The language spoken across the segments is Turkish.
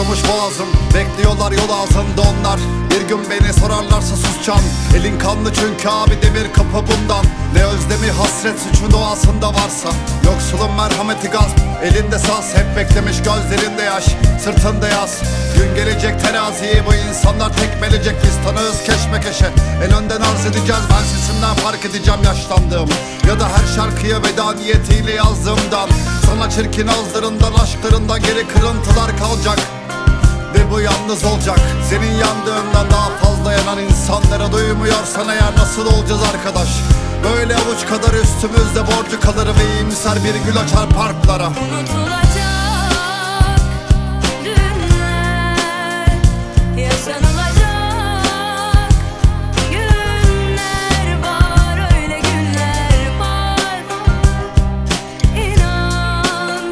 kurumuş boğazım, bekliyorlar yol ağzında onlar. Bir gün beni sorarlarsa susacağım. Elin kanlı çünkü abi, demir kapı bundan. Ne özlemi hasret suçun doğasında varsa. Yoksulun merhameti gazp, elinde saz. Hep beklemiş gözlerinde yaş, sırtında yaz. Gün gelecek teraziyi bu insanlar tekmelecek. Biz tanığız keşmekeşe, en önden arz edeceğiz. Ben sesimden fark edeceğim yaşlandığımı, ya da her şarkıya veda niyetiyle yazdığımdan. Sana çirkin ağızlarından, aşklarından geri kırıntılar kalacak. Ve bu yalnız olacak. Senin yandığından daha fazla yanan insanlara duymuyorsan eğer nasıl olacağız arkadaş? Böyle avuç kadar üstümüzde borcu kalır ve iyimser bir gül açar parklara. Unutulacak dünler, yaşanılacak günler var, öyle günler var. İnan,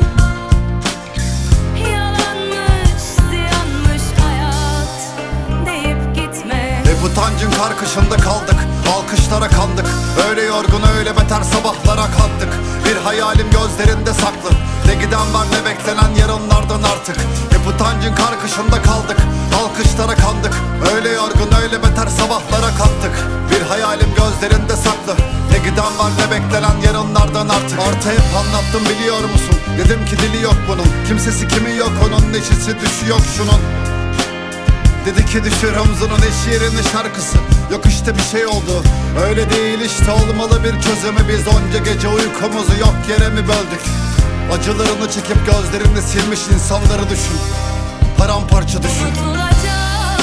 yalanmış, ziyanmış hayat deyip gitme. Hep utancın karkışında kaldık, alkışlara kandık. Öyle yorgun öyle beter sabahlara kalktık. Bir hayalim gözlerinde saklı, ne giden var ne beklenen yarınlardan artık. Hep utancın karkışında kaldık, alkışlara kandık. Öyle yorgun öyle beter sabahlara kalktık. Bir hayalim gözlerinde saklı, ne giden var ne beklenen yarınlardan artık. Artı hep anlattım biliyor musun, dedim ki dili yok bunun. Kimsesi kimi yok onun, neşesi düşü yok şunun. Dedi ki düşür omzunun eş yerini şarkısı. Yok işte bir şey oldu, öyle değil işte, olmalı bir çözümü. Biz onca gece uykumuzu yok yere mi böldük? Acılarını çekip gözlerini silmiş insanları düşün, paramparça düşün. Unutulacak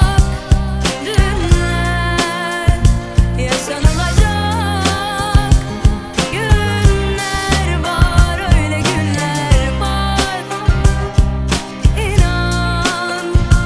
dünler, yaşanılacak günler var, öyle günler var. İnan,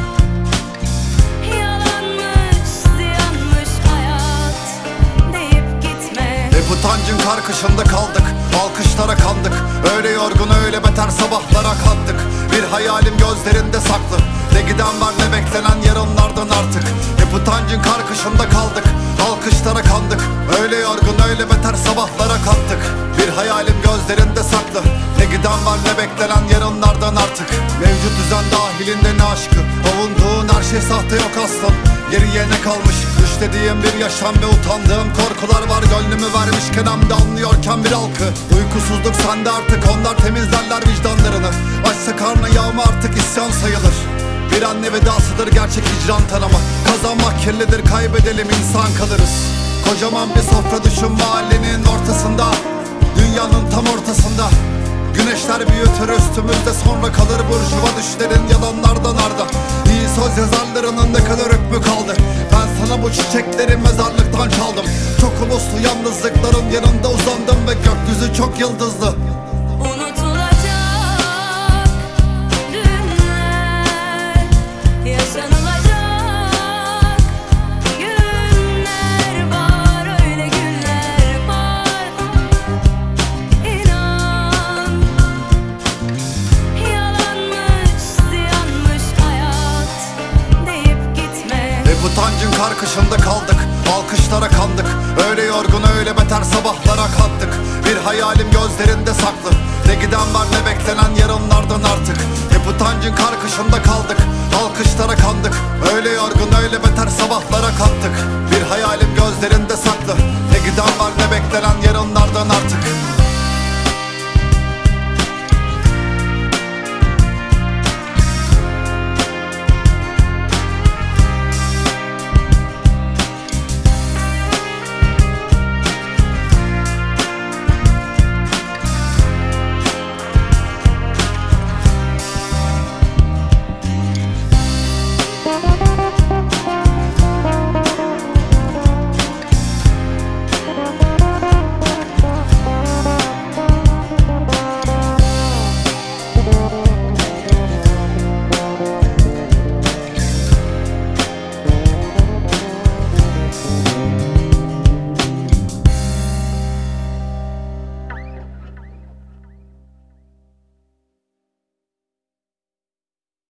yalanmış, ziyanmış hayat deyip gitme. Hep utancın karkışında kaldık, alkışlara kandık. Öyle yorgun öyle beter sabahlara kalktık. Bir hayalim gözlerinde saklı, ne giden var ne beklenen yarınlardan artık. Hep utancın karkışında kaldık, alkışlara kandık. Öyle yorgun öyle beter sabahlara kalktık. Bir hayalim gözlerinde saklı, ne giden var ne beklenen yarınlardan artık. Mevcut düzen dahilinde ne aşkı, avunduğun her şey sahte yok aslan. Geriye ne kalmış, düşlediğim bir yaşam ve utandığım korkular var. Gönlümü vermişken hem de anlıyorken bir halkı. Uykusuzluk sende artık, onlar temizlerler vicdanlarını. Açsa karnı yağma artık isyan sayılır. Bir anne vedasıdır gerçek hicran tanımı. Kazanmak kirlidir, kaybedelim insan kalırız. Kocaman bir sofra düşün mahallenin ortasında, dünyanın tam ortasında. Güneşler büyütür üstümüzde, sonra kalır burjuva düşlerin yalanlardan arda. İyi söz yazarlarının ne kadar hükmü kaldı? Ben sana bu çiçekleri mezarlıktan çaldım. Çok uluslu yalnızlıkların yanında uzandım ve gökyüzü çok yıldızlı. Unutulacak dünler, yaşanılacak günler var, öyle günler var. İnan, yalanmış, ziyanmış hayat deyip gitme. Hep utancın karkışında kaldık, alkışlara kandık. Öyle yorgun öyle beter sabahlara kalktık. Bir hayalim gözlerinde saklı, ne giden var ne beklenen yarınlardan artık. Hep utancın karkışında kaldık, alkışlara kandık. Öyle yorgun öyle beter sabahlara kalktık.